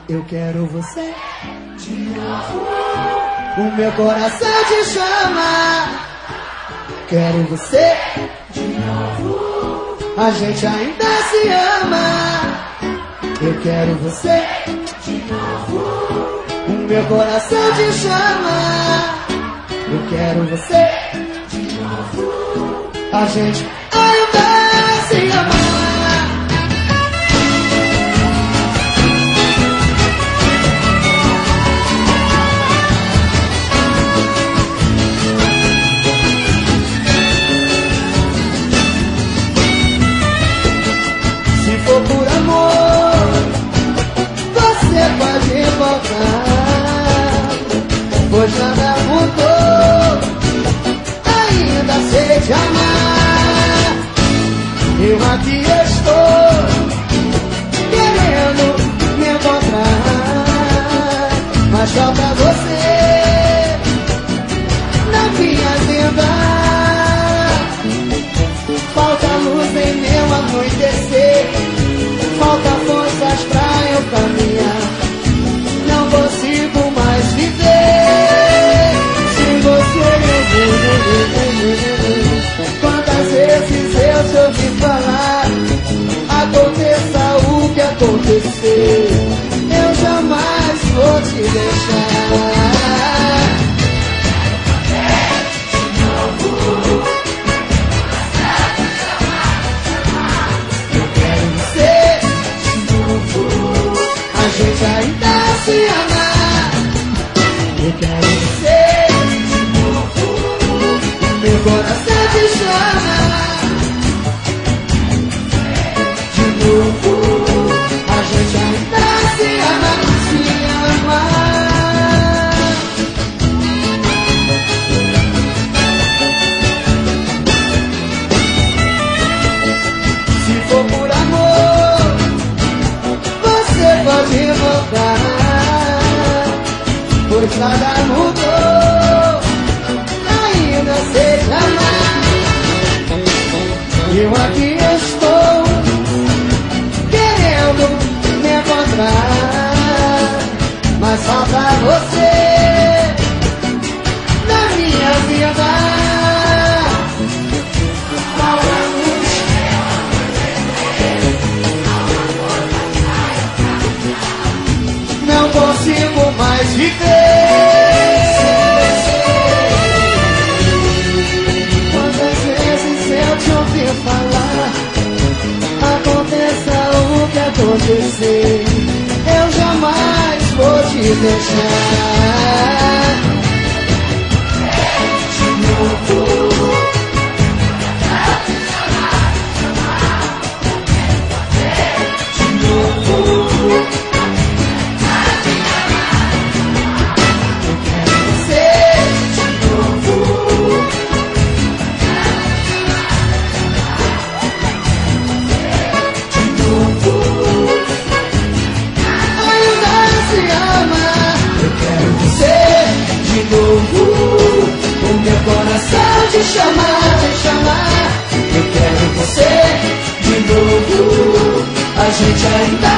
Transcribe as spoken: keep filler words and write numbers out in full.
Eu quero você de novo. O meu coração te chama. Quero você de novo. A gente ainda se ama. Eu quero você de novo. O meu coração te chama. Eu quero você de novo. A gente ainda se ama. Por amor, você pode voltar, pois nada mudou, ainda sei te amar. Eu aqui estou, querendo me encontrar, mas falta você na minha vida. Falta luz em meu anoitecer, falta forças pra eu caminhar. Não consigo mais viver sem você. Quantas vezes eu te ouvi falar, aconteça o que acontecer, eu jamais vou te deixar. A gente ainda se ama. Eu quero você de novo. Meu coração te chama. De novo. A gente ainda se ama. Se ama. Se for por amor, pode voltar, pois nada mudou, ainda sei te amar. Eu aqui estou, querendo me encontrar, mas falta você na minha vida. Não consigo mais viver. Quantas vezes eu te ouvi falar, aconteça o que acontecer, eu jamais vou te deixar. De novo. De novo. O meu coração te chamar, te chamar. Eu quero você de novo. A gente ainda